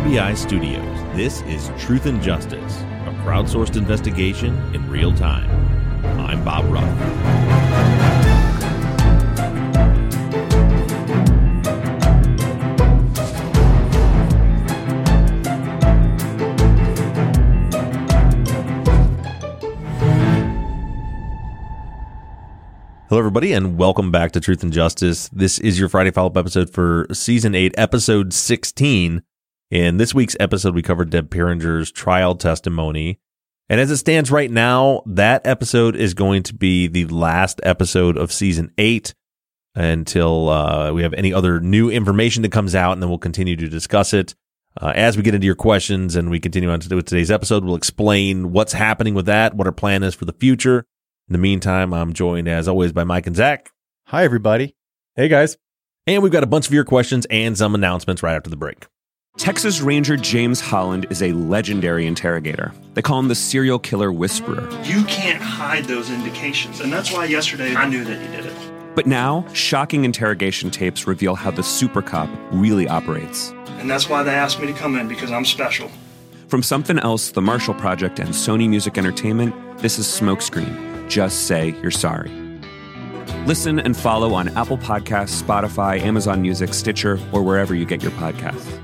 MBI Studios, this is Truth and Justice, a crowdsourced investigation in real time. I'm Bob Ruff. Hello, everybody, and welcome back to Truth and Justice. This is your Friday follow-up episode for Season 8, Episode 16. In this week's episode, we covered Deb Pieringer's trial testimony. And as it stands right now, that episode is going to be the last episode of Season 8 until we have any other new information that comes out, and then we'll continue to discuss it. As we get into your questions and we continue on with today's episode, we'll explain what's happening with that, what our plan is for the future. In the meantime, I'm joined, as always, by Mike and Zach. Hi, everybody. Hey, guys. And we've got a bunch of your questions and some announcements right after the break. Texas Ranger James Holland is a legendary interrogator. They call him the serial killer whisperer. You can't hide those indications, and that's why yesterday I knew that you did it. But now, shocking interrogation tapes reveal how the super cop really operates. And that's why they asked me to come in, because I'm special. From Something Else, The Marshall Project, and Sony Music Entertainment, this is Smokescreen. Just say you're sorry. Listen and follow on Apple Podcasts, Spotify, Amazon Music, Stitcher, or wherever you get your podcasts.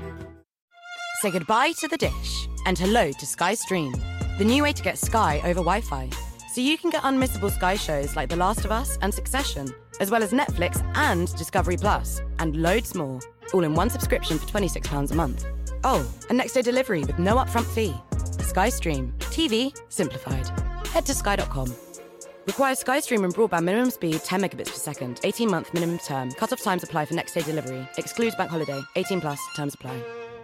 Say goodbye to the dish and hello to Sky Stream, the new way to get Sky over Wi-Fi. So you can get unmissable Sky shows like The Last of Us and Succession, as well as Netflix and Discovery Plus, and loads more, all in one subscription for £26 a month. Oh, and next day delivery with no upfront fee. Sky Stream. TV simplified. Head to sky.com. Requires SkyStream and broadband minimum speed 10 megabits per second. 18-month minimum term. Cut-off times apply for next day delivery. Excludes bank holiday. 18 plus. Terms apply.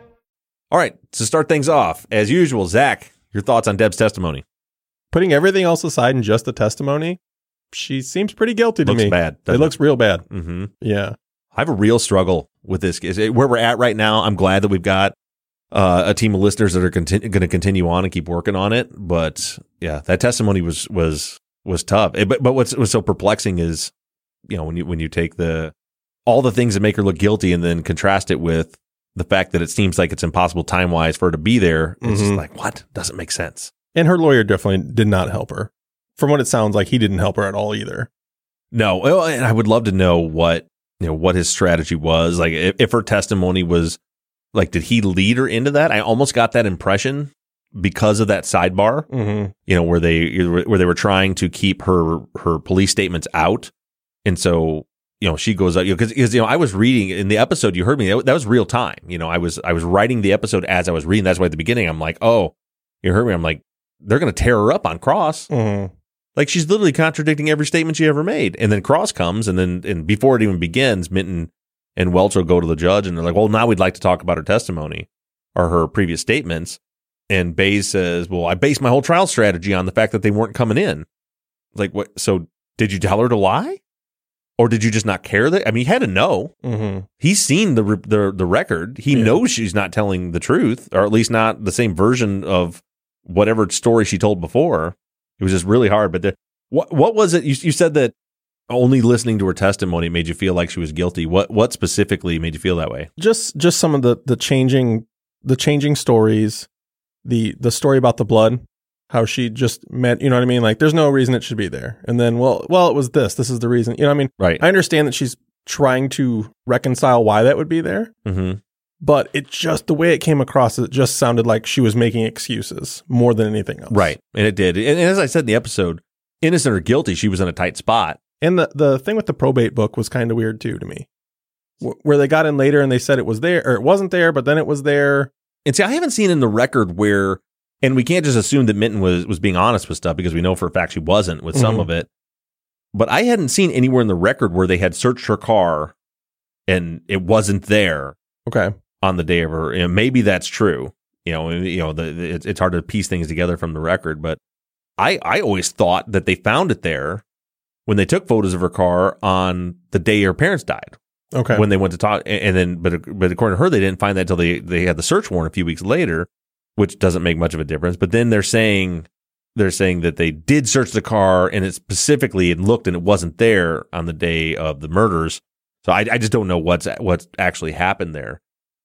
All right, to start things off, as usual, Zach, your thoughts on Deb's testimony. Putting everything else aside and just the testimony, she seems pretty guilty to me. Looks bad. It looks real bad. Mm-hmm. Yeah. I have a real struggle with this. Where we're at right now, I'm glad that we've got a team of listeners that are going to continue on and keep working on it. But yeah, that testimony was tough. But what's so perplexing is, you know, when you take all the things that make her look guilty and then contrast it with the fact that it seems like it's impossible time-wise for her to be there, it's just like, what? Doesn't make sense. And her lawyer definitely did not help her. From what it sounds like, he didn't help her at all either. No, well, and I would love to know what his strategy was. Like, if her testimony was, like, did he lead her into that? I almost got that impression because of that sidebar, you know, where they were trying to keep her police statements out. And so, you know, she goes out, because you know, I was reading in the episode, you heard me, that was real time. You know, I was writing the episode as I was reading. That's why at the beginning, I'm like, oh, you heard me. I'm like, they're going to tear her up on Cross. Like, she's literally contradicting every statement she ever made. And then Cross comes, and before it even begins, Minton and Welch will go to the judge, and they're like, well, now we'd like to talk about her testimony or her previous statements. And Bays says, well, I based my whole trial strategy on the fact that they weren't coming in. Like, what? So did you tell her to lie? Or did you just not care? That, I mean, he had to know. He's seen the record. He knows she's not telling the truth, or at least not the same version of whatever story she told before. It was just really hard. But what was it? You said that only listening to her testimony made you feel like she was guilty. What specifically made you feel that way? Just some of the changing stories. The story about the blood, how she just met, you know what I mean? Like, there's no reason it should be there. And then, well, it was this. This is the reason. You know what I mean? Right. I understand that she's trying to reconcile why that would be there. But it just, the way it came across, it just sounded like she was making excuses more than anything else. Right. And it did. And as I said in the episode, innocent or guilty, she was in a tight spot. And the thing with the probate book was kind of weird too to me. Where they got in later and they said it was there, or it wasn't there, but then it was there. And see, I haven't seen in the record where, and we can't just assume that Minton was being honest with stuff, because we know for a fact she wasn't with some of it. But I hadn't seen anywhere in the record where they had searched her car and it wasn't there. Okay. On the day of her, and maybe that's true. It's hard to piece things together from the record, but I always thought that they found it there when they took photos of her car on the day her parents died. Okay. When they went to talk, and then, but according to her, they didn't find that until they had the search warrant a few weeks later, which doesn't make much of a difference. But then they're saying that they did search the car, and it specifically it looked and it wasn't there on the day of the murders. So I just don't know what's actually happened there.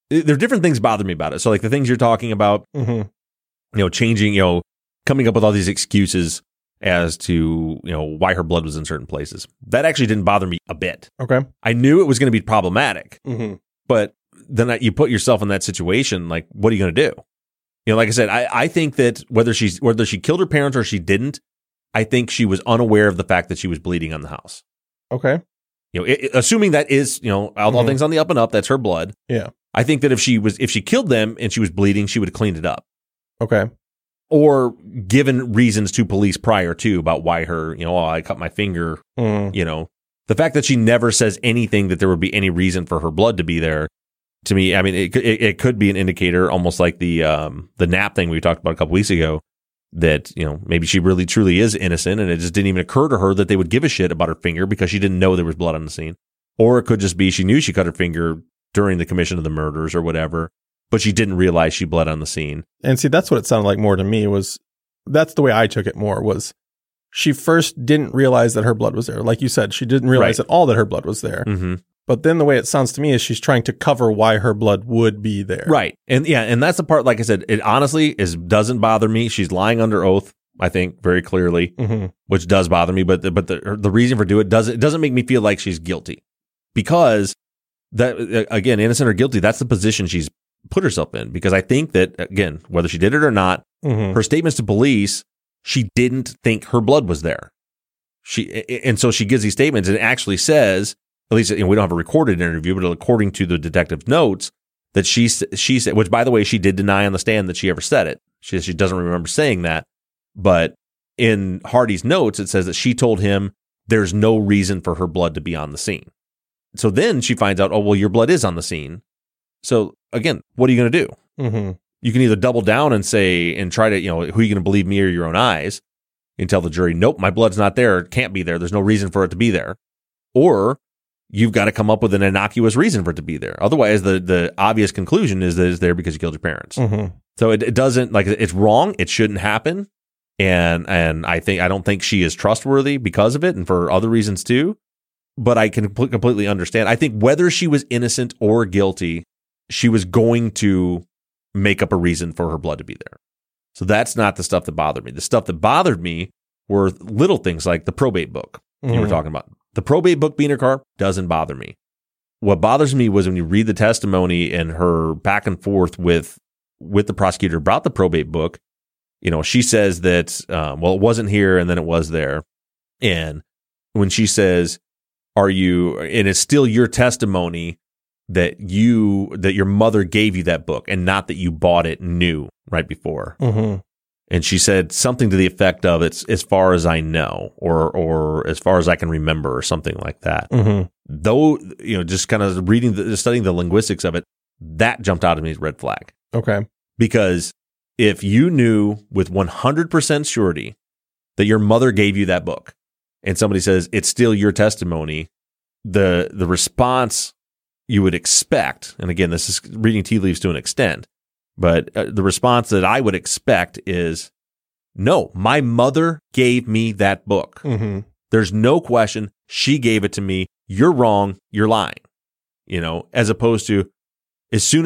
there are different things bother me about it. So like the things you're talking about, Mm-hmm. Changing, coming up with all these excuses as to, why her blood was in certain places. That actually didn't bother me a bit. Okay. I knew it was going to be problematic, Mm-hmm. but then you put yourself in that situation, like, what are you going to do? Like I said, I think that whether she killed her parents or she didn't, I think she was unaware of the fact that she was bleeding on the house. Okay. Assuming that is, all things on the up and up, that's her blood. Yeah. I think that if she killed them and she was bleeding, she would have cleaned it up. Okay. Or given reasons to police prior to about why her, I cut my finger, the fact that she never says anything that there would be any reason for her blood to be there. To me, I mean, it could be an indicator, almost like the nap thing we talked about a couple weeks ago, that, maybe she really truly is innocent and it just didn't even occur to her that they would give a shit about her finger because she didn't know there was blood on the scene. Or it could just be she knew she cut her finger during the commission of the murders or whatever, but she didn't realize she bled on the scene. And see, that's what it sounded like more to me that's the way I took it more was she first didn't realize that her blood was there. Like you said, she didn't realize at all that her blood was there. Mm-hmm. But then the way it sounds to me is she's trying to cover why her blood would be there. Right. And that's the part, like I said, it honestly doesn't bother me. She's lying under oath, I think, very clearly, which does bother me. But the reason for doing it doesn't make me feel like she's guilty, because that, again, innocent or guilty, that's the position she's put herself in. Because I think that, again, whether she did it or not, her statements to police, she didn't think her blood was there. And so she gives these statements and actually says, at least, we don't have a recorded interview, but according to the detective's notes, that she said, which, by the way, she did deny on the stand that she ever said it. She doesn't remember saying that. But in Hardy's notes, it says that she told him there's no reason for her blood to be on the scene. So then she finds out, oh, well, your blood is on the scene. So again, what are you going to do? Mm-hmm. You can either double down and say, and try to, who are you going to believe, me or your own eyes? And tell the jury, nope, my blood's not there. It can't be there. There's no reason for it to be there. Or you've got to come up with an innocuous reason for it to be there. Otherwise, the obvious conclusion is that it's there because you killed your parents. Mm-hmm. So it doesn't, like, it's wrong. It shouldn't happen. And I don't think she is trustworthy because of it, and for other reasons too. But I can completely understand. I think whether she was innocent or guilty, she was going to make up a reason for her blood to be there. So that's not the stuff that bothered me. The stuff that bothered me were little things like the probate book you were talking about. The probate book being in her car doesn't bother me. What bothers me was when you read the testimony and her back and forth with the prosecutor about the probate book. She says that, it wasn't here and then it was there. And when she says, and it's still your testimony that your mother gave you that book and not that you bought it new right before. Mm-hmm. And she said something to the effect of, it's as far as I know, or as far as I can remember, or something like that. Mm-hmm. Though, just kind of studying the linguistics of it, that jumped out at me as a red flag. Okay. Because if you knew with 100% surety that your mother gave you that book and somebody says it's still your testimony, the response you would expect, and again, this is reading tea leaves to an extent, but the response that I would expect is, no, my mother gave me that book. Mm-hmm. There's no question. She gave it to me. You're wrong. You're lying. As opposed to as soon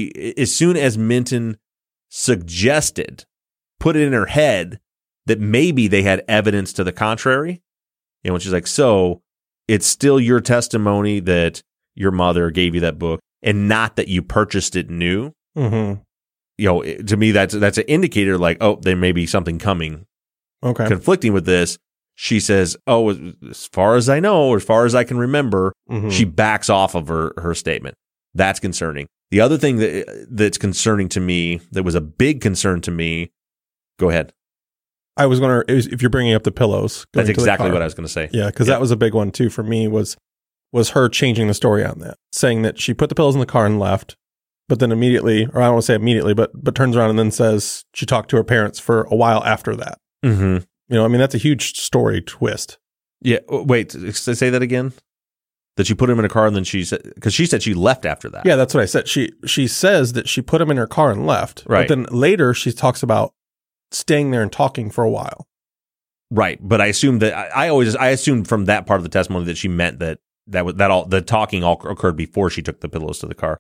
as Minton suggested, put it in her head that maybe they had evidence to the contrary. When she's like, so it's still your testimony that your mother gave you that book and not that you purchased it new. Mm-hmm. To me, that's an indicator like, oh, there may be something coming. Okay. Conflicting with this. She says, oh, as far as I know, or as far as I can remember, she backs off of her statement. That's concerning. The other thing that's concerning to me, that was a big concern to me, go ahead. I was going to, if you're bringing up the pillows. That's exactly what I was going to say. Yeah, because that was a big one too for me, was her changing the story on that, saying that she put the pillows in the car and left, but then immediately, or I don't want to say immediately, but turns around and then says she talked to her parents for a while after that. Mm-hmm. That's a huge story twist. Yeah. Wait, say that again? That she put him in a car and then because she said she left after that. Yeah, that's what I said. She says that she put him in her car and left. Right. But then later she talks about staying there and talking for a while. Right. But I assumed that I assumed from that part of the testimony that she meant that the talking all occurred before she took the pillows to the car.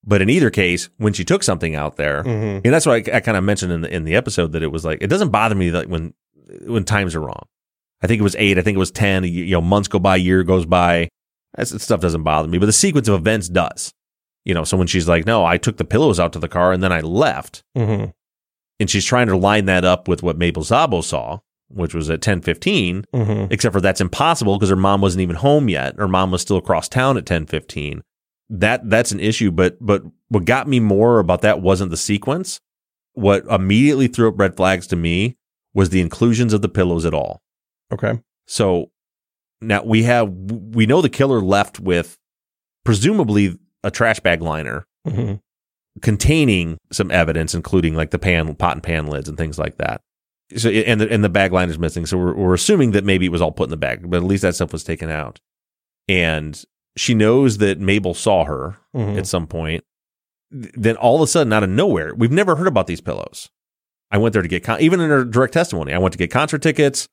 But in either case, when she took something out there, and that's what I kind of mentioned in the episode, that it was like, it doesn't bother me that when times are wrong. I think it was 8. I think it was 10. Months go by, year goes by. That stuff doesn't bother me, but the sequence of events does. So when she's like, no, I took the pillows out to the car and then I left. And she's trying to line that up with what Mabel Szabo saw, which was at 10:15, except for that's impossible because her mom wasn't even home yet. Her mom was still across town at 10:15. That's an issue. But what got me more about that wasn't the sequence. What immediately threw up red flags to me was the inclusions of the pillows at all. Okay. So now we know the killer left with presumably a trash bag liner containing some evidence, including like the pot and pan lids and things like that. So and the bag liner's missing. So we're assuming that maybe it was all put in the bag, but at least that stuff was taken out. And she knows that Mabel saw her at some point. Then all of a sudden, out of nowhere, we've never heard about these pillows. I went there to get even in her direct testimony. I went to get concert tickets.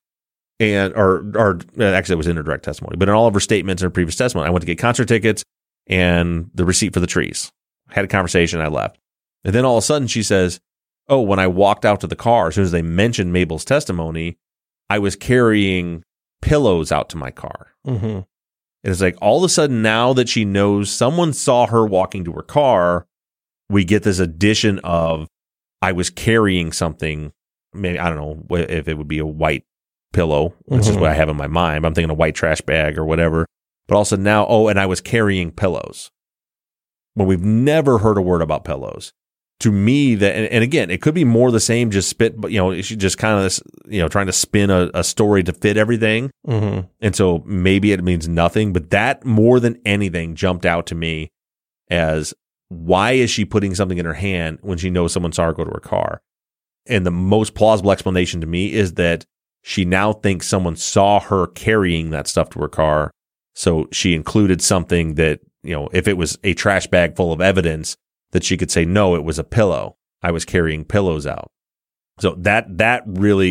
Or actually, it was in her direct testimony, but in all of her statements in her previous testimony, I went to get concert tickets and the receipt for the trees. Had a conversation, I left. And then all of a sudden she says, oh, when I walked out to the car, as soon as they mentioned Mabel's testimony, I was carrying pillows out to my car. And it's like all of a sudden, now that she knows someone saw her walking to her car, we get this addition of I was carrying something. Maybe, I don't know if it would be a white pillow. That's just what I have in my mind. I'm thinking a white trash bag or whatever. But also now, and I was carrying pillows. When we've never heard a word about pillows. To me, that, and again, it could be more the same, just but she just kind of, trying to spin a story to fit everything. And so maybe it means nothing, but that more than anything jumped out to me as, why is she putting something in her hand when she knows someone saw her go to her car? And the most plausible explanation to me is that she now thinks someone saw her carrying that stuff to her car. So she included something that, if it was a trash bag full of evidence, that she could say, no, it was a pillow. I was carrying pillows out. So that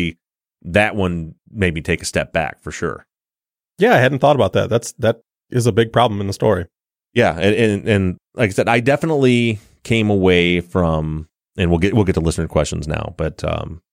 one made me take a step back for sure. Yeah, I hadn't thought about that. That is a big problem in the story. Yeah. And like I said, I definitely came away from, and we'll get to listener questions now, but,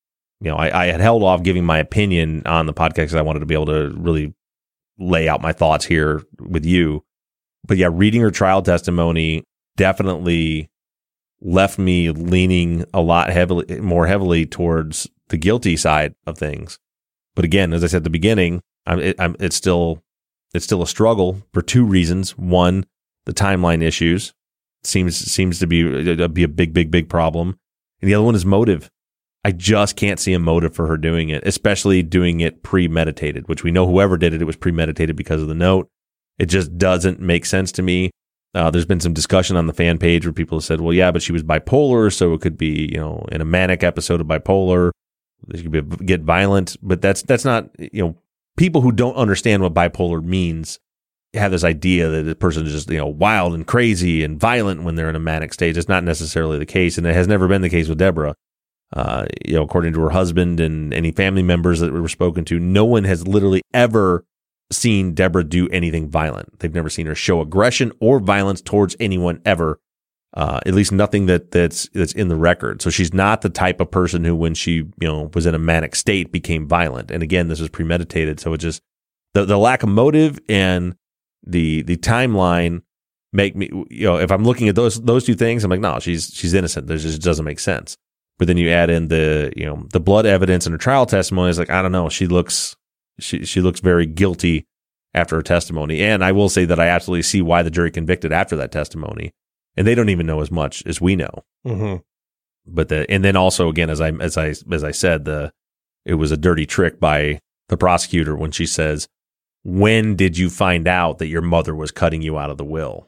I had held off giving my opinion on the podcast because I wanted to be able to really lay out my thoughts here with you. But yeah, reading her trial testimony definitely left me leaning a lot more heavily towards the guilty side of things. But again, as I said at the beginning, it's still a struggle for two reasons. One, the timeline issues seems to be a big problem, and the other one is motive. I just can't see a motive for her doing it, especially doing it premeditated, which we know whoever did it was premeditated because of the note. It just doesn't make sense to me. There's been some discussion on the fan page where people have said, well, yeah, but she was bipolar, so it could be, in a manic episode of bipolar, she could get violent. But that's not, people who don't understand what bipolar means have this idea that the person is just, wild and crazy and violent when they're in a manic stage. It's not necessarily the case, and it has never been the case with Deborah. According to her husband and any family members that were spoken to, no one has literally ever seen Deborah do anything violent. They've never seen her show aggression or violence towards anyone ever. At least nothing that's in the record. So she's not the type of person who, when she was in a manic state, became violent. And again, this was premeditated. So it just the lack of motive and the timeline make me, if I'm looking at those two things, I'm like, no, she's innocent. This just doesn't make sense. But then you add in the blood evidence and her trial testimony. It's like, I don't know. She looks very guilty after her testimony. And I will say that I absolutely see why the jury convicted after that testimony. And they don't even know as much as we know. But and then also again, as I said, it was a dirty trick by the prosecutor when she says, when did you find out that your mother was cutting you out of the will?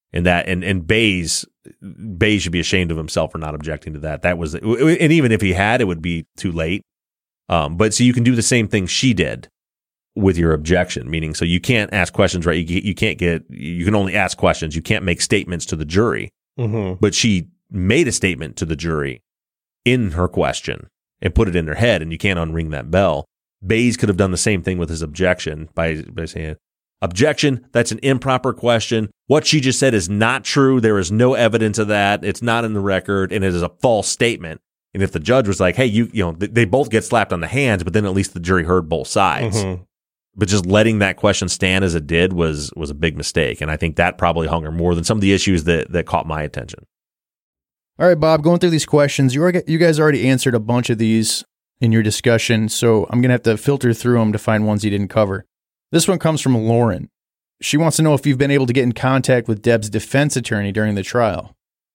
And Bays should be ashamed of himself for not objecting to that. That was, and even if he had, it would be too late. But so you can do the same thing she did with your objection, meaning, so you can't ask questions, right? You can only ask questions. You can't make statements to the jury. But she made a statement to the jury in her question and put it in their head, and you can't unring that bell. Bays could have done the same thing with his objection by saying, Objection, that's an improper question. What she just said is not true. There is no evidence of that. It's not in the record, and it is a false statement. And if the judge was like, hey, you know, they both get slapped on the hands, but then at least the jury heard both sides. Mm-hmm. But just letting that question stand as it did was a big mistake. And I think that probably hung her more than some of the issues that caught my attention. All right, Bob, going through these questions, you guys already answered a bunch of these in your discussion, so I'm going to have to filter through them to find ones you didn't cover. This one comes from Lauren. She wants to know if you've been able to get in contact with Deb's defense attorney during the trial.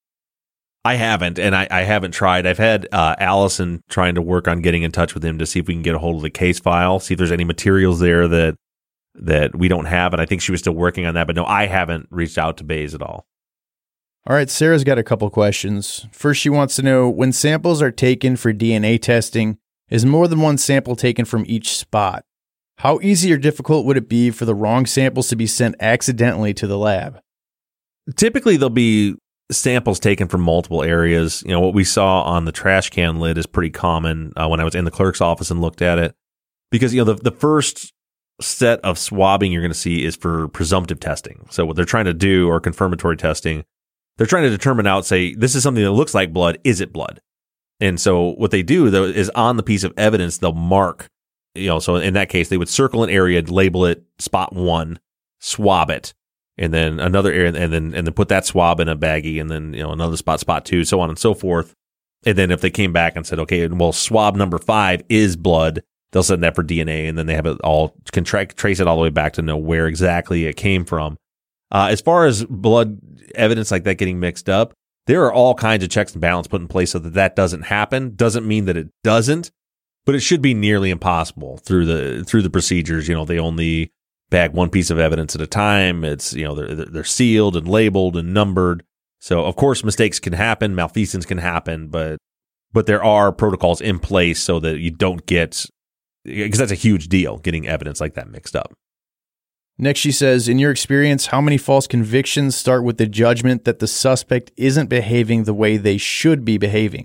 I haven't, and I haven't tried. I've had Allison trying to work on getting in touch with him to see if we can get a hold of the case file, see if there's any materials there that we don't have, and I think she was still working on that. But no, I haven't reached out to Bays at all. All right, Sarah's got a couple questions. First, she wants to know, when samples are taken for DNA testing, is more than one sample taken from each spot? How easy or difficult would it be for the wrong samples to be sent accidentally to the lab? Typically, there'll be samples taken from multiple areas. You know, what we saw on the trash can lid is pretty common when I was in the clerk's office and looked at it. Because, you know, the first set of swabbing you're going to see is for presumptive testing. So what they're trying to do, or confirmatory testing, they're trying to determine out, say, this is something that looks like blood. Is it blood? And so what they do, though, is on the piece of evidence, they'll mark, you know, so in that case, they would circle an area, label it spot 1, swab it, and then another area, and then put that swab in a baggie, and then, you know, another spot 2, so on and so forth. And then if they came back and said, okay, well, swab number 5 is blood, they'll send that for DNA, and then they have it all, can trace it all the way back to know where exactly it came from. As far as blood evidence like that getting mixed up, there are all kinds of checks and balances put in place so that doesn't happen. Doesn't mean that it doesn't, but it should be nearly impossible through the procedures. You know, they only bag one piece of evidence at a time. It's, you know, they're sealed and labeled and numbered. So of course mistakes can happen, malfeasance can happen, but there are protocols in place so that you don't get, because that's a huge deal, getting evidence like that mixed up. Next, she says, in your experience, how many false convictions start with the judgment that the suspect isn't behaving the way they should be behaving?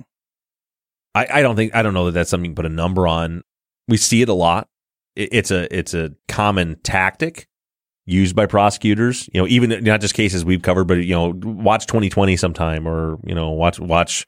I don't know that that's something you can put a number on. We see it a lot. It's a common tactic used by prosecutors. You know, even not just cases we've covered, but, you know, watch 2020 sometime, or, you know, watch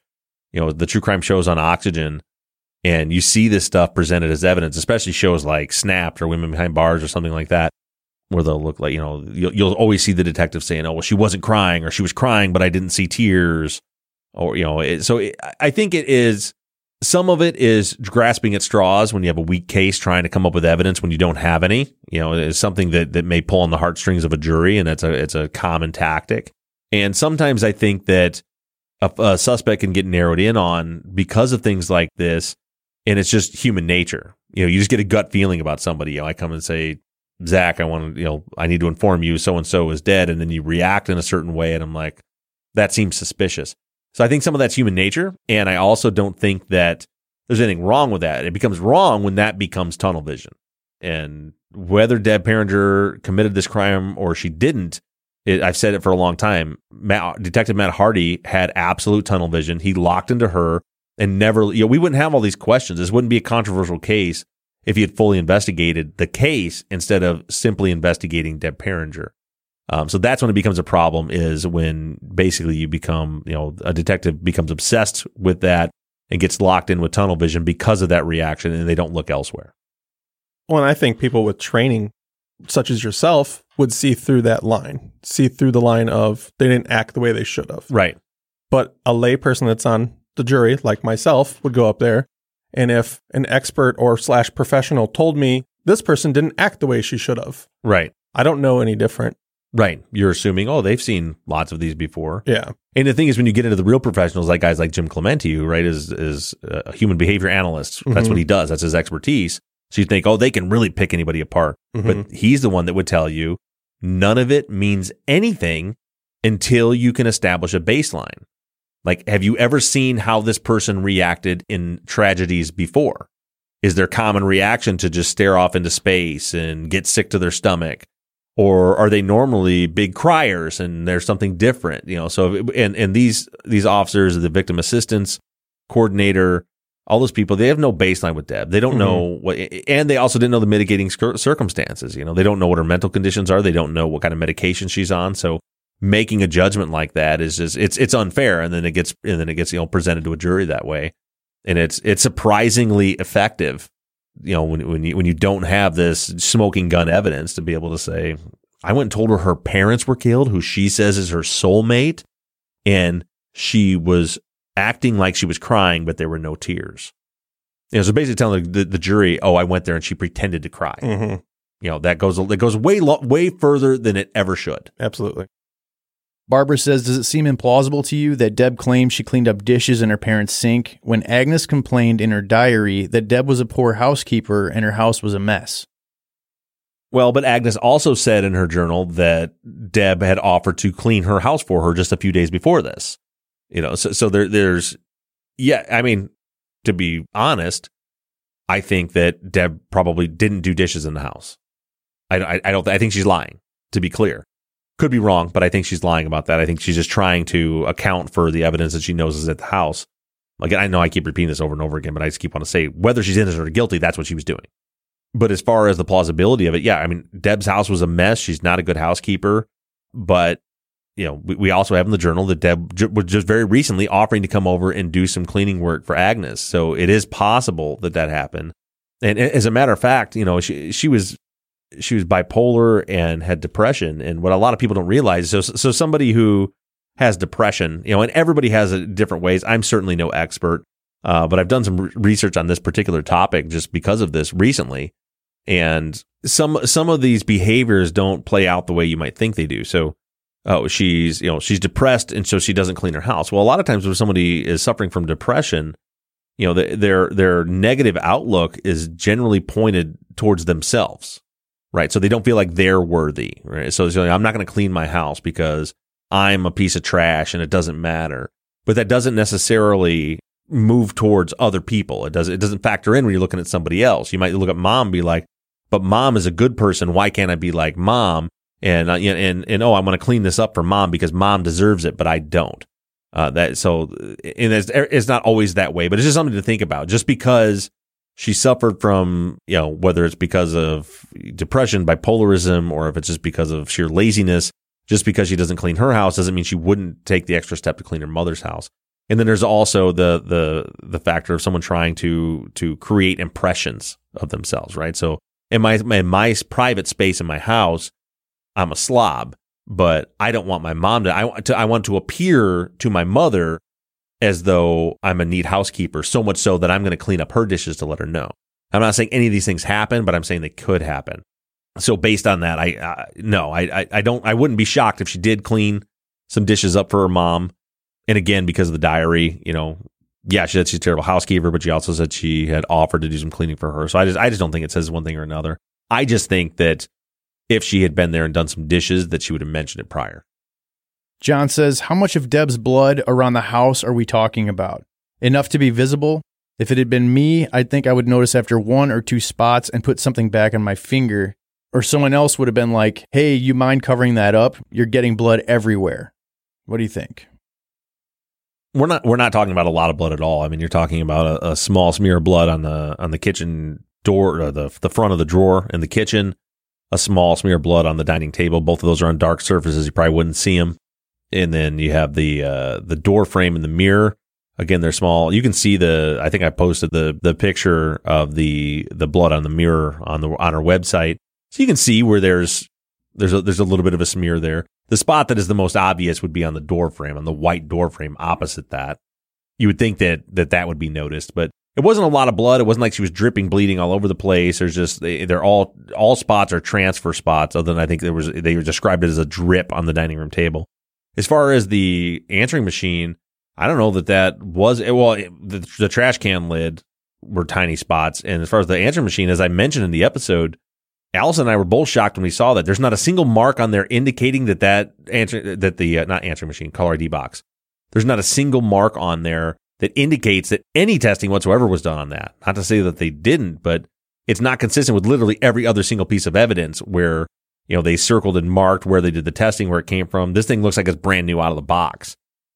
you know, the true crime shows on Oxygen, and you see this stuff presented as evidence, especially shows like Snapped or Women Behind Bars or something like that, where they'll look like, you know, you'll always see the detective saying, oh, well, she wasn't crying, or she was crying, but I didn't see tears. Or, you know, I think it is, some of it is grasping at straws when you have a weak case, trying to come up with evidence when you don't have any. You know, it's something that may pull on the heartstrings of a jury, and it's a common tactic. And sometimes I think that a suspect can get narrowed in on because of things like this, and it's just human nature. You know, you just get a gut feeling about somebody. You know, I come and say, Zach, I need to inform you so-and-so is dead. And then you react in a certain way. And I'm like, that seems suspicious. So I think some of that's human nature. And I also don't think that there's anything wrong with that. It becomes wrong when that becomes tunnel vision. And whether Deb Piringer committed this crime or she didn't, I've said it for a long time. Detective Matt Hardy had absolute tunnel vision. He locked into her and never, you know, we wouldn't have all these questions. This wouldn't be a controversial case if he had fully investigated the case instead of simply investigating Deb Piringer. So that's when it becomes a problem, is when basically you become, you know, a detective becomes obsessed with that and gets locked in with tunnel vision because of that reaction, and they don't look elsewhere. Well, and I think people with training, such as yourself, would see through that line, see through the line of they didn't act the way they should have. Right. But a lay person that's on the jury, like myself, would go up there, and if an expert or / professional told me this person didn't act the way she should have, right, I don't know any different. Right. You're assuming, oh, they've seen lots of these before. Yeah. And the thing is, when you get into the real professionals, like guys like Jim Clemente, who, right, is a human behavior analyst. That's what he does. That's his expertise. So you think, oh, they can really pick anybody apart. But he's the one that would tell you none of it means anything until you can establish a baseline. Like, have you ever seen how this person reacted in tragedies before? Is their common reaction to just stare off into space and get sick to their stomach? Or are they normally big criers and there's something different? You know, so, and these officers, the victim assistance coordinator, all those people, they have no baseline with Deb. They don't know what, and they also didn't know the mitigating circumstances. You know, they don't know what her mental conditions are. They don't know what kind of medication she's on. So making a judgment like that is just, it's unfair. And then it gets, presented to a jury that way. And it's surprisingly effective, when you don't have this smoking gun evidence to be able to say, I went and told her parents were killed, who she says is her soulmate, and she was acting like she was crying, but there were no tears. So basically telling the jury, oh, I went there and she pretended to cry. That goes way further than it ever should. Absolutely. Barbara says, does it seem implausible to you that Deb claimed she cleaned up dishes in her parents' sink when Agnes complained in her diary that Deb was a poor housekeeper and her house was a mess? Well, but Agnes also said in her journal that Deb had offered to clean her house for her just a few days before this. So there's, I mean, to be honest, I think that Deb probably didn't do dishes in the house. I think she's lying, to be clear. Could be wrong, but I think she's lying about that. I think she's just trying to account for the evidence that she knows is at the house. Again, I know I keep repeating this over and over again, but I just keep wanting to say whether she's innocent or guilty, that's what she was doing. But as far as the plausibility of it, I mean, Deb's house was a mess. She's not a good housekeeper. But, we also have in the journal that Deb was just very recently offering to come over and do some cleaning work for Agnes. So it is possible that happened. And as a matter of fact, she was bipolar and had depression. And what a lot of people don't realize, so somebody who has depression, and everybody has it different ways. I'm certainly no expert, but I've done some research on this particular topic just because of this recently. And some of these behaviors don't play out the way you might think they do. So, she's depressed, and so she doesn't clean her house. Well, a lot of times when somebody is suffering from depression, their negative outlook is generally pointed towards themselves. Right. So they don't feel like they're worthy. Right. So I'm not going to clean my house because I'm a piece of trash and it doesn't matter. But that doesn't necessarily move towards other people. It doesn't factor in when you're looking at somebody else. You might look at mom and be like, but mom is a good person. Why can't I be like mom? And I'm going to clean this up for mom because mom deserves it, but I don't. It's not always that way, but it's just something to think about. Just because she suffered from, whether it's because of depression, bipolarism, or if it's just because of sheer laziness, just because she doesn't clean her house doesn't mean she wouldn't take the extra step to clean her mother's house. And then there's also the factor of someone trying to create impressions of themselves, right? So in my private space in my house, I'm a slob, but I don't want my mom I want to appear to my mother as though I'm a neat housekeeper, so much so that I'm going to clean up her dishes to let her know. I'm not saying any of these things happen, but I'm saying they could happen. So based on that, I wouldn't be shocked if she did clean some dishes up for her mom. And again, because of the diary, she said she's a terrible housekeeper, but she also said she had offered to do some cleaning for her. So I just don't think it says one thing or another. I just think that if she had been there and done some dishes, that she would have mentioned it prior. John says, how much of Deb's blood around the house are we talking about? Enough to be visible? If it had been me, I'd think I would notice after 1 or 2 spots and put something back on my finger. Or someone else would have been like, hey, you mind covering that up? You're getting blood everywhere. What do you think? We're not talking about a lot of blood at all. I mean, you're talking about a small smear of blood on the kitchen door, or the front of the drawer in the kitchen, a small smear of blood on the dining table. Both of those are on dark surfaces. You probably wouldn't see them. And then you have the door frame and the mirror. Again, they're small. You can see I think I posted the picture of the blood on the mirror on our website. So you can see where there's a little bit of a smear there. The spot that is the most obvious would be on the door frame, on the white door frame opposite that. You would think that would be noticed, but it wasn't a lot of blood. It wasn't like she was dripping, bleeding all over the place. There's just, they're all spots are transfer spots. Other than I think they described it as a drip on the dining room table. As far as the answering machine, I don't know that was, the trash can lid were tiny spots. And as far as the answering machine, as I mentioned in the episode, Allison and I were both shocked when we saw that. There's not a single mark on there indicating not answering machine, caller ID box. There's not a single mark on there that indicates that any testing whatsoever was done on that. Not to say that they didn't, but it's not consistent with literally every other single piece of evidence where, they circled and marked where they did the testing, where it came from. This thing looks like it's brand new out of the box.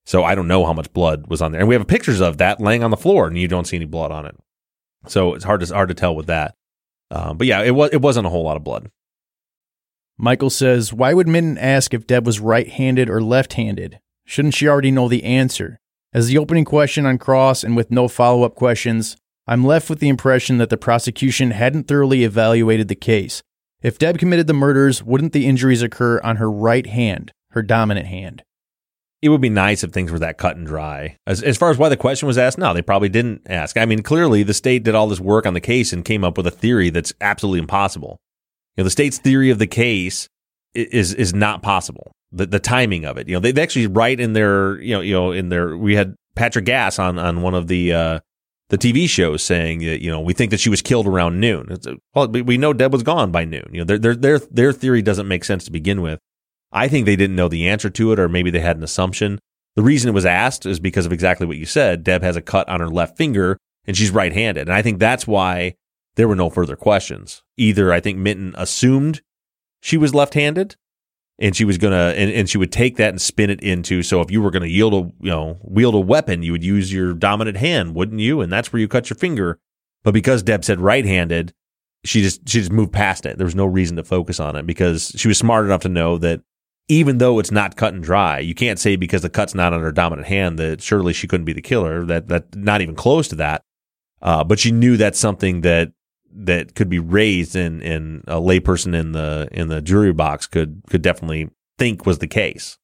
So I don't know how much blood was on there. And we have pictures of that laying on the floor, and you don't see any blood on it. So it's hard to tell with that. But yeah, it wasn't a whole lot of blood. Michael says, why would Minton ask if Deb was right-handed or left-handed? Shouldn't she already know the answer? As the opening question on cross and with no follow-up questions, I'm left with the impression that the prosecution hadn't thoroughly evaluated the case. If Deb committed the murders, wouldn't the injuries occur on her right hand, her dominant hand? It would be nice if things were that cut and dry. As far as why the question was asked, no, they probably didn't ask. I mean, clearly the state did all this work on the case and came up with a theory that's absolutely impossible. The state's theory of the case is not possible. The timing of it, they actually write in their, we had Patrick Gass on one of the TV shows saying that, we think that she was killed around noon. Well, we know Deb was gone by noon. Their theory doesn't make sense to begin with. I think they didn't know the answer to it, or maybe they had an assumption. The reason it was asked is because of exactly what you said. Deb has a cut on her left finger, and she's right-handed. And I think that's why there were no further questions. Either I think Minton assumed she was left-handed, and she was gonna, and she would take that and spin it into. So if you were gonna wield a weapon, you would use your dominant hand, wouldn't you? And that's where you cut your finger. But because Deb said right-handed, she just moved past it. There was no reason to focus on it because she was smart enough to know that even though it's not cut and dry, you can't say because the cut's not on her dominant hand that surely she couldn't be the killer. That not even close to that. But she knew that's something that could be raised, and a layperson in the jury box could definitely think was the case.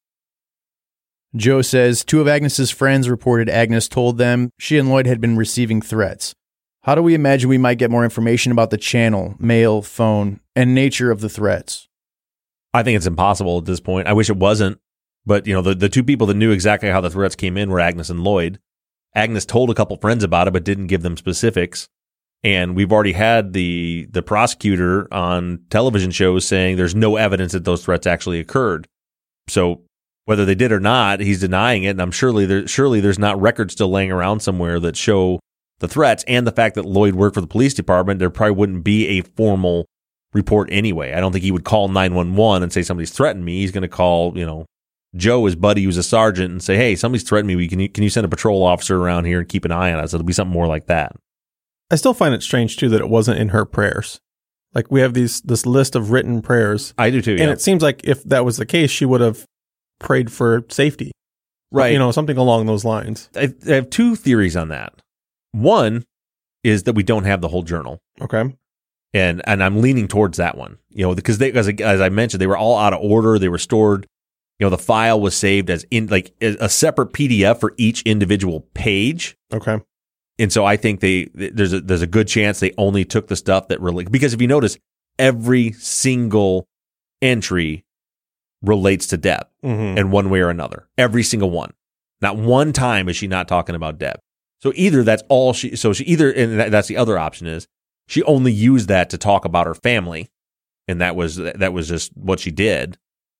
Joe says 2 of Agnes's friends reported Agnes told them she and Lloyd had been receiving threats. How do we imagine we might get more information about the channel, mail, phone, and nature of the threats? I think it's impossible at this point. I wish it wasn't. But, the 2 people that knew exactly how the threats came in were Agnes and Lloyd. Agnes told a couple friends about it, but didn't give them specifics. And we've already had the prosecutor on television shows saying there's no evidence that those threats actually occurred. So whether they did or not, he's denying it. And I'm surely there's not records still laying around somewhere that show the threats, and the fact that Lloyd worked for the police department. There probably wouldn't be a formal report anyway. I don't think he would call 911 and say somebody's threatened me. He's going to call, Joe, his buddy, who's a sergeant, and say, hey, somebody's threatened me. Can you send a patrol officer around here and keep an eye on us? It'll be something more like that. I still find it strange too that it wasn't in her prayers. Like, we have this list of written prayers. I do too. And it seems like if that was the case, she would have prayed for safety. Right. Something along those lines. I have 2 theories on that. One is that we don't have the whole journal. Okay. And I'm leaning towards that one, because as I mentioned, they were all out of order. They were stored, the file was saved as in like a separate PDF for each individual page. Okay. And so I think there's a good chance they only took the stuff that really, because if you notice, every single entry relates to Deb in one way or another. Every single one. Not one time is she not talking about Deb. So either that's all she either, and that's the other option is, she only used that to talk about her family, and that was just what she did,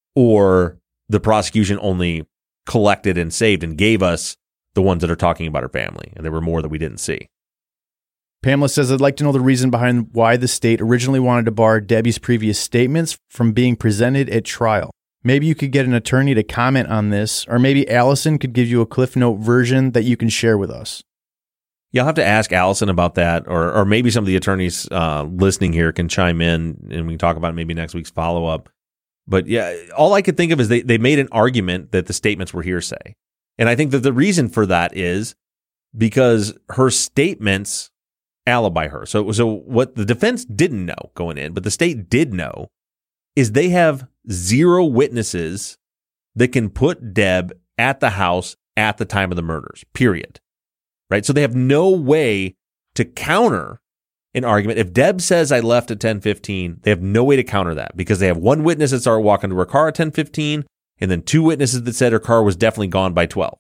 or the prosecution only collected and saved and gave us the ones that are talking about her family, and there were more that we didn't see. Pamela says, I'd like to know the reason behind why the state originally wanted to bar Debbie's previous statements from being presented at trial. Maybe you could get an attorney to comment on this, or maybe Allison could give you a Cliff Note version that you can share with us. You'll have to ask Allison about that, or maybe some of the attorneys listening here can chime in, and we can talk about it maybe next week's follow-up. But yeah, all I could think of is they made an argument that the statements were hearsay. And I think that the reason for that is because her statements alibi her. So what the defense didn't know going in, but the state did know, is they have 0 witnesses that can put Deb at the house at the time of the murders, period. Right? So they have no way to counter an argument. If Deb says I left at 10:15, they have no way to counter that because they have 1 witness that started walking to her car at 10:15 and then 2 witnesses that said her car was definitely gone by 12.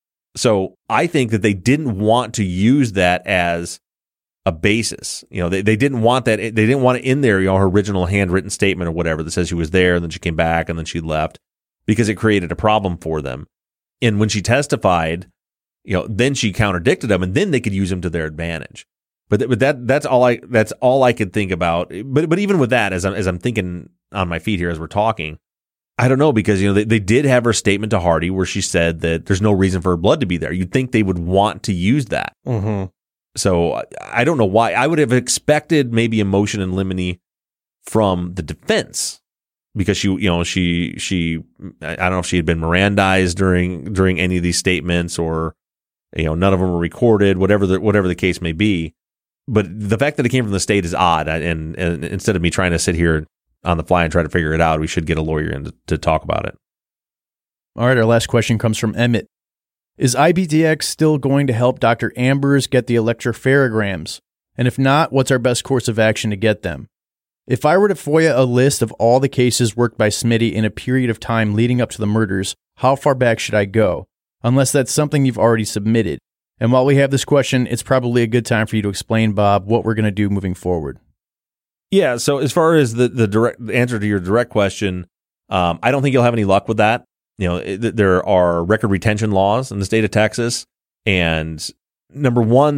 So I think that they didn't want to use that as a basis. They didn't want that. They didn't want it in there, her original handwritten statement or whatever that says she was there and then she came back and then she left, because it created a problem for them. And when she testified, then she contradicted them, and then they could use them to their advantage. But that's all I could think about. But even with that, as I'm thinking on my feet here as we're talking, I don't know, because, they did have her statement to Hardy where she said that there's no reason for her blood to be there. You'd think they would want to use that. Mm-hmm. So I don't know why. I would have expected maybe a motion in limine from the defense, because she I don't know if she had been Mirandized during any of these statements, or none of them were recorded, whatever the case may be. But the fact that it came from the state is odd, and instead of me trying to sit here on the fly and try to figure it out, we should get a lawyer in to talk about it. All right, our last question comes from Emmett. Is IPTX still going to help Dr. Ambers get the electropherograms? And if not, what's our best course of action to get them? If I were to FOIA a list of all the cases worked by Smitty in a period of time leading up to the murders, how far back should I go? Unless that's something you've already submitted. And while we have this question, it's probably a good time for you to explain, Bob, what we're going to do moving forward. Yeah, so as far as the direct answer to your direct question, I don't think you'll have any luck with that. There are record retention laws in the state of Texas, and number one,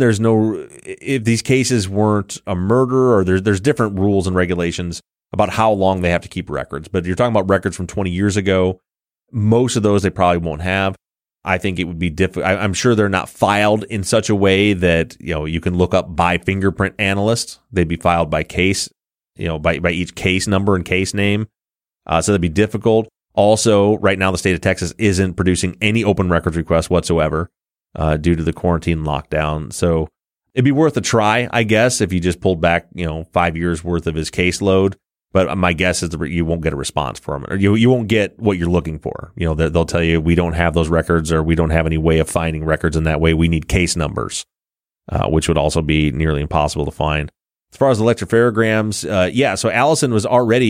if these cases weren't a murder, or there's different rules and regulations about how long they have to keep records. But you're talking about records from 20 years ago. Most of those they probably won't have. I think it would be difficult. I'm sure they're not filed in such a way that you can look up by fingerprint analyst. They'd be filed by case, by each case number and case name. So that'd be difficult. Also, right now, the state of Texas isn't producing any open records requests whatsoever due to the quarantine lockdown. So it'd be worth a try, I guess, if you just pulled back, 5 years worth of his caseload. But my guess is that you won't get a response from it, or you won't get what you're looking for. They'll tell you, we don't have those records, or we don't have any way of finding records in that way. We need case numbers, which would also be nearly impossible to find. As far as electropherograms, so Allison was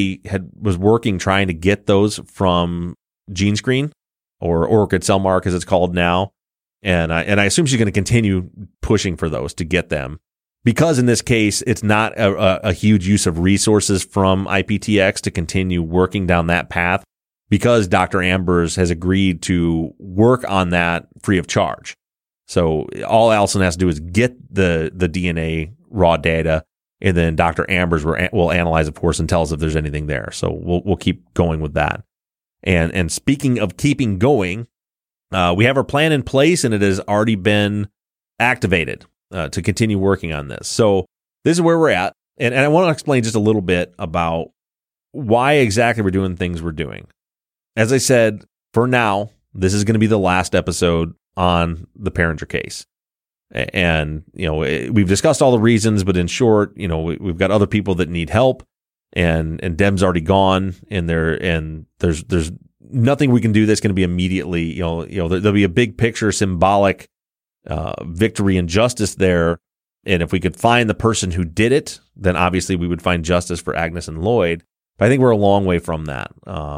working trying to get those from GeneScreen, or Orchid Cellmark as it's called now, and I assume she's going to continue pushing for those to get them, because in this case it's not a huge use of resources from IPTX to continue working down that path, because Dr. Ambers has agreed to work on that free of charge. So all Allison has to do is get the DNA raw data, and then Dr. Ambers will analyze, of course, and tell us if there's anything there. So we'll keep going with that. And speaking of keeping going, we have our plan in place, and it has already been activated to continue working on this. So this is where we're at. And I want to explain just a little bit about why exactly we're doing things we're doing. As I said, for now, this is going to be the last episode on the Paringer case. And, we've discussed all the reasons, but in short, we've got other people that need help, and Deb's already gone, and there's nothing we can do that's going to be immediately, there'll be a big picture symbolic victory and justice there. And if we could find the person who did it, then obviously we would find justice for Agnes and Lloyd. But I think we're a long way from that.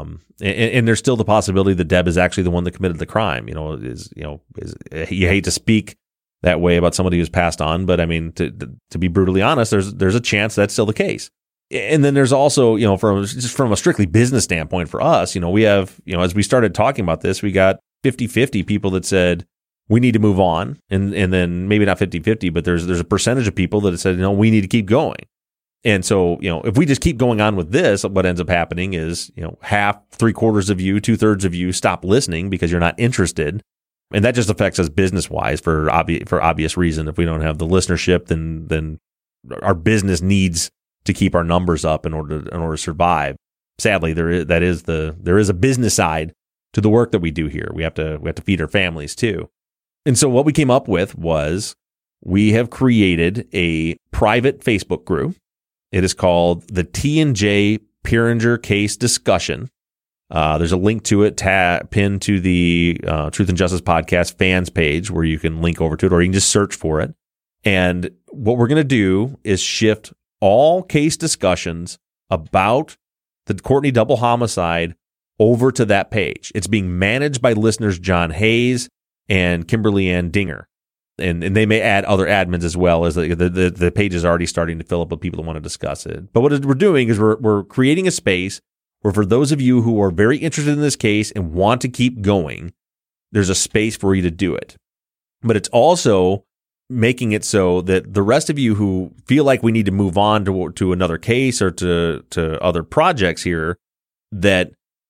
And there's still the possibility that Deb is actually the one that committed the crime. You hate to speak that way about somebody who's passed on, but I mean, to be brutally honest, there's a chance that's still the case. And then there's also, from a strictly business standpoint for us, we have, as we started talking about this, we got 50-50 people that said we need to move on, and then maybe not 50-50, but there's a percentage of people that said, we need to keep going. And so, if we just keep going on with this, what ends up happening is, half, 3/4 of you, 2/3 of you stop listening because you're not interested. And that just affects us business-wise for obvious reason. If we don't have the listenership, then our business needs to keep our numbers up in order to survive. Sadly, there is a business side to the work that we do here. We have to feed our families too. And so what we came up with was we have created a private Facebook group. It is called the T&J Paringer Case Discussion. There's a link to it pinned to the Truth and Justice Podcast fans page, where you can link over to it, or you can just search for it. And what we're going to do is shift all case discussions about the Courtney double homicide over to that page. It's being managed by listeners John Hayes and Kimberly Ann Dinger. And they may add other admins as well, as the page is already starting to fill up with people that want to discuss it. But what we're doing is we're creating a space where, for those of you who are very interested in this case and want to keep going, there's a space for you to do it. But it's also making it so that the rest of you who feel like we need to move on to another case or to other projects here, that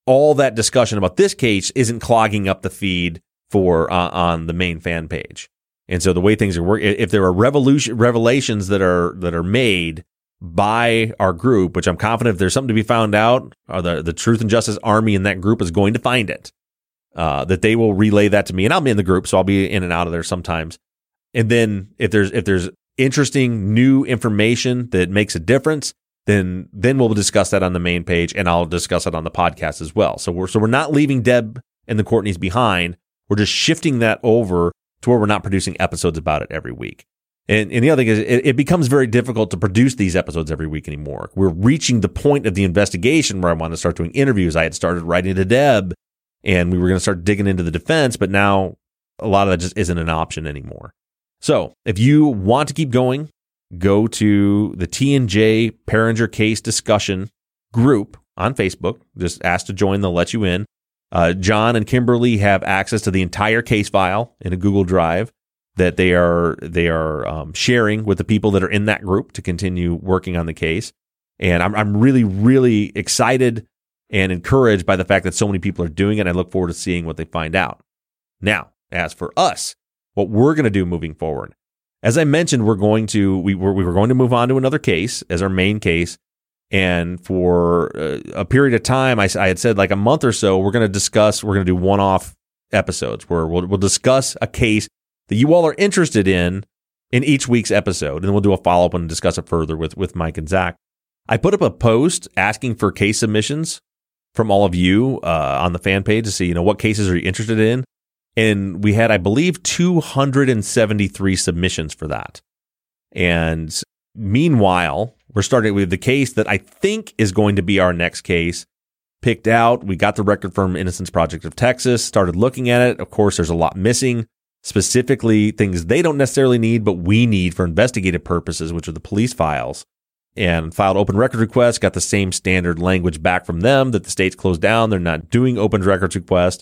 all that discussion about this case isn't clogging up the feed for on the main fan page. And so the way things are working, if there are revelations that are made by our group, which I'm confident if there's something to be found out, or the Truth and Justice Army in that group is going to find it, that they will relay that to me, and I'll be in the group, so I'll be in and out of there sometimes. And then if there's interesting new information that makes a difference, then we'll discuss that on the main page, and I'll discuss it on the podcast as well. So we're not leaving Deb and the Courtneys behind. We're just shifting that over to where we're not producing episodes about it every week. And the other thing is, it becomes very difficult to produce these episodes every week anymore. We're reaching the point of the investigation where I want to start doing interviews. I had started writing to Deb, and we were going to start digging into the defense, but now a lot of that just isn't an option anymore. So if you want to keep going, go to the T&J Paringer case discussion group on Facebook. Just ask to join. They'll let you in. John and Kimberly have access to the entire case file in a Google Drive that they are sharing with the people that are in that group to continue working on the case. And I'm really, really excited and encouraged by the fact that so many people are doing it. I look forward to seeing what they find out. Now, as for us, what we're going to do moving forward, as I mentioned, we were going to move on to another case as our main case. And for a period of time, I had said like a month or so, we're going to do one-off episodes where we'll discuss a case that you all are interested in each week's episode. And then we'll do a follow-up and discuss it further with Mike and Zach. I put up a post asking for case submissions from all of you on the fan page to see, what cases are you interested in? And we had, I believe, 273 submissions for that. And meanwhile, we're starting with the case that I think is going to be our next case picked out. We got the record from Innocence Project of Texas, started looking at it. Of course, there's a lot missing, specifically things they don't necessarily need, but we need for investigative purposes, which are the police files. And filed open record requests, got the same standard language back from them that the state's closed down. They're not doing open records requests.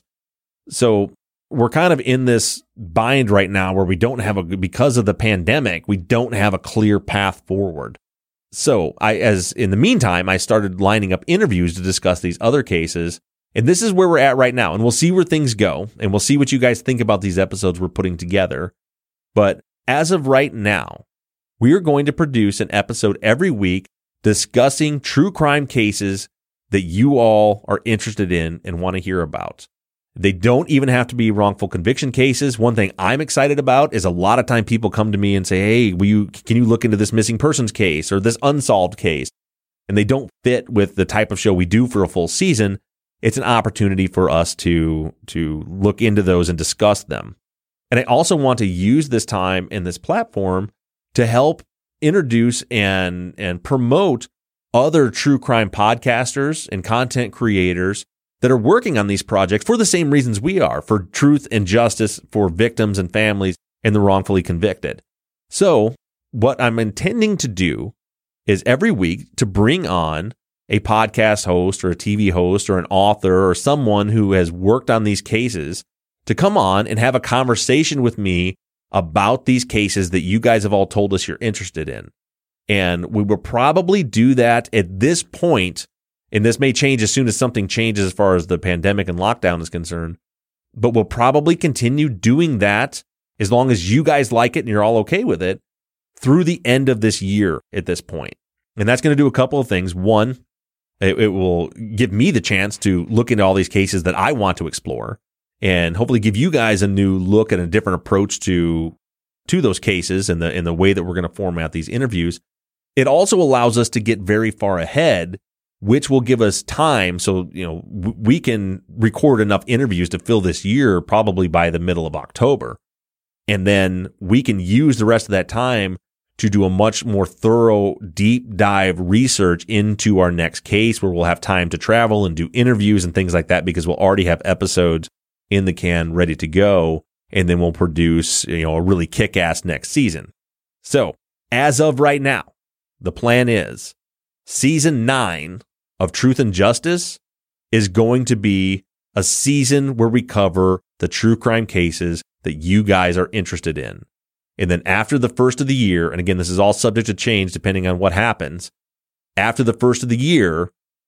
So we're kind of in this bind right now where we don't have because of the pandemic, we don't have a clear path forward. So in the meantime, I started lining up interviews to discuss these other cases. And this is where we're at right now. And we'll see where things go. And we'll see what you guys think about these episodes we're putting together. But as of right now, we are going to produce an episode every week discussing true crime cases that you all are interested in and want to hear about. They don't even have to be wrongful conviction cases. One thing I'm excited about is a lot of time people come to me and say, hey, can you look into this missing persons case or this unsolved case? And they don't fit with the type of show we do for a full season. It's an opportunity for us to look into those and discuss them. And I also want to use this time in this platform to help introduce and promote other true crime podcasters and content creators that are working on these projects for the same reasons we are, for truth and justice for victims and families and the wrongfully convicted. So what I'm intending to do is every week to bring on a podcast host or a TV host or an author or someone who has worked on these cases to come on and have a conversation with me about these cases that you guys have all told us you're interested in. And we will probably do that at this point. And this may change as soon as something changes as far as the pandemic and lockdown is concerned. But we'll probably continue doing that as long as you guys like it and you're all okay with it through the end of this year at this point. And that's going to do a couple of things. One, it will give me the chance to look into all these cases that I want to explore and hopefully give you guys a new look and a different approach to those cases and the way that we're going to format these interviews. It also allows us to get very far ahead, which will give us time. So, we can record enough interviews to fill this year probably by the middle of October. And then we can use the rest of that time to do a much more thorough, deep dive research into our next case where we'll have time to travel and do interviews and things like that because we'll already have episodes in the can ready to go. And then we'll produce, a really kick-ass next season. So as of right now, the plan is season 9 of Truth and Justice is going to be a season where we cover the true crime cases that you guys are interested in. And then after the first of the year, and again, this is all subject to change depending on what happens, after the first of the year,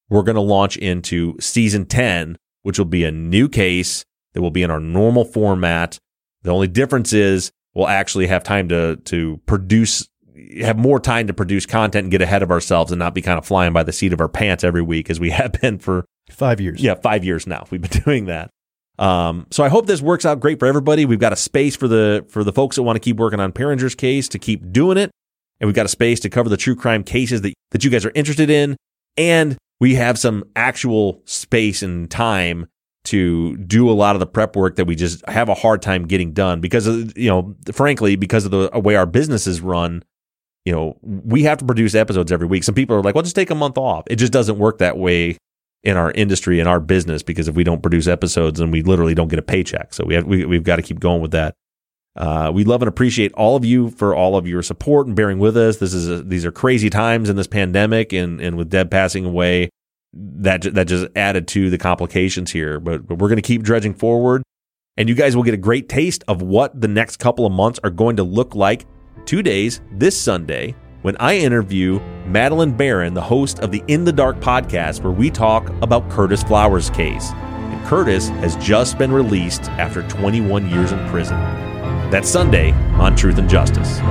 we're going to launch into season 10, which will be a new case that will be in our normal format. The only difference is we'll actually have time to produce, have more time to produce content and get ahead of ourselves and not be kind of flying by the seat of our pants every week as we have been for 5 years. Yeah, 5 years now. We've been doing that. So I hope this works out great for everybody. We've got a space for the folks that want to keep working on Perringer's case to keep doing it. And we've got a space to cover the true crime cases that you guys are interested in. And we have some actual space and time to do a lot of the prep work that we just have a hard time getting done because of, frankly, because of the way our business is run. We have to produce episodes every week. Some people are like, well, just take a month off. It just doesn't work that way in our industry, in our business, because if we don't produce episodes, then we literally don't get a paycheck. So we've got to keep going with that. We love and appreciate all of you for all of your support and bearing with us. These are crazy times in this pandemic, and with Deb passing away, that just added to the complications here. But we're going to keep dredging forward, and you guys will get a great taste of what the next couple of months are going to look like. 2 days, this Sunday, when I interview Madeline Barron, the host of the In the Dark podcast, where we talk about Curtis Flowers' case. And Curtis has just been released after 21 years in prison. That's Sunday on Truth and Justice.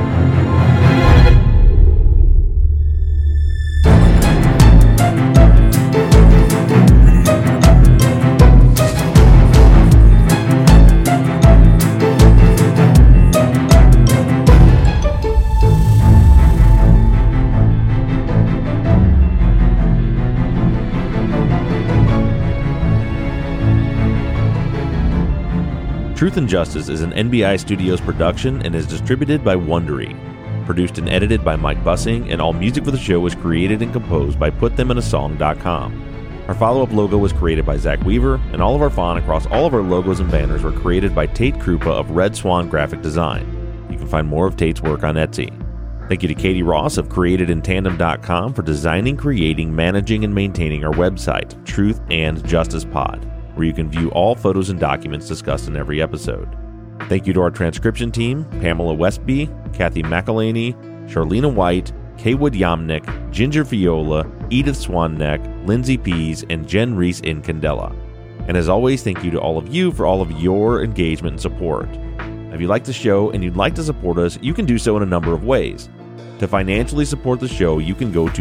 Truth and Justice is an NBI Studios production and is distributed by Wondery. Produced and edited by Mike Bussing, and all music for the show was created and composed by PutThemInASong.com. Our follow-up logo was created by Zach Weaver, and all of our font across all of our logos and banners were created by Tate Krupa of Red Swan Graphic Design. You can find more of Tate's work on Etsy. Thank you to Katie Ross of CreatedInTandem.com for designing, creating, managing, and maintaining our website, Truth and Justice Pod, where you can view all photos and documents discussed in every episode. Thank you to our transcription team, Pamela Westby, Kathy McElhaney, Charlena White, Kaywood Yamnick, Ginger Viola, Edith Swanneck, Lindsay Pease, and Jen Reese in Candela. And as always, thank you to all of you for all of your engagement and support. If you like the show and you'd like to support us, you can do so in a number of ways. To financially support the show, you can go to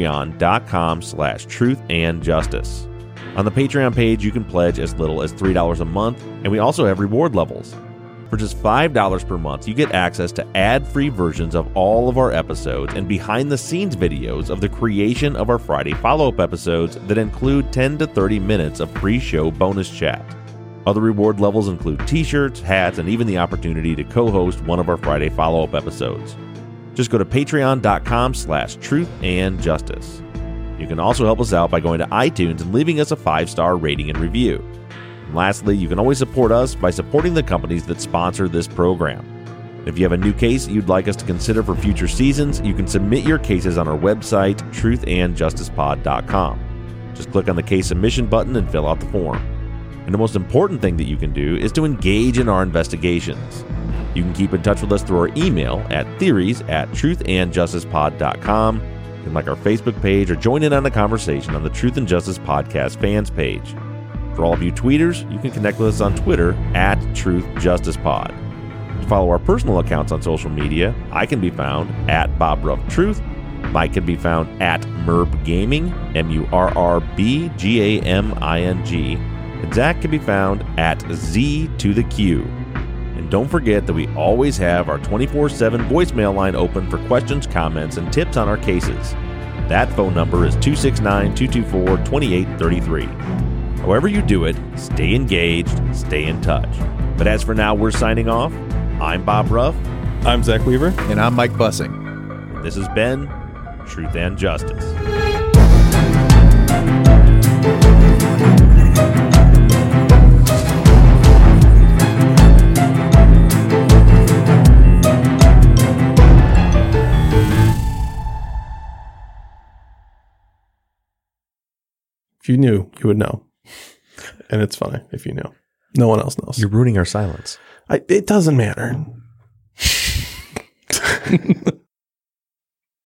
patreon.com/truthandjustice. On the Patreon page, you can pledge as little as $3 a month, and we also have reward levels. For just $5 per month, you get access to ad-free versions of all of our episodes and behind-the-scenes videos of the creation of our Friday follow-up episodes that include 10 to 30 minutes of pre-show bonus chat. Other reward levels include t-shirts, hats, and even the opportunity to co-host one of our Friday follow-up episodes. Just go to patreon.com/truthandjustice. You can also help us out by going to iTunes and leaving us a 5-star rating and review. And lastly, you can always support us by supporting the companies that sponsor this program. If you have a new case you'd like us to consider for future seasons, you can submit your cases on our website, truthandjusticepod.com. Just click on the case submission button and fill out the form. And the most important thing that you can do is to engage in our investigations. You can keep in touch with us through our email at theories@truthandjusticepod.com. You can like our Facebook page or join in on the conversation on the Truth and Justice Podcast fans page. For all of you tweeters, you can connect with us on Twitter @TruthJusticePod. To follow our personal accounts on social media, I can be found @BobRuffTruth. Mike can be found @MurbGaming, MURRBGAMING. And Zach can be found @Z2TheQ. And don't forget that we always have our 24/7 voicemail line open for questions, comments, and tips on our cases. That phone number is 269-224-2833. However you do it, stay engaged, stay in touch. But as for now, we're signing off. I'm Bob Ruff. I'm Zach Weaver. And I'm Mike Bussing. And this has been Truth and Justice. If you knew, you would know. And it's funny if you knew. No one else knows. You're ruining our silence. It doesn't matter.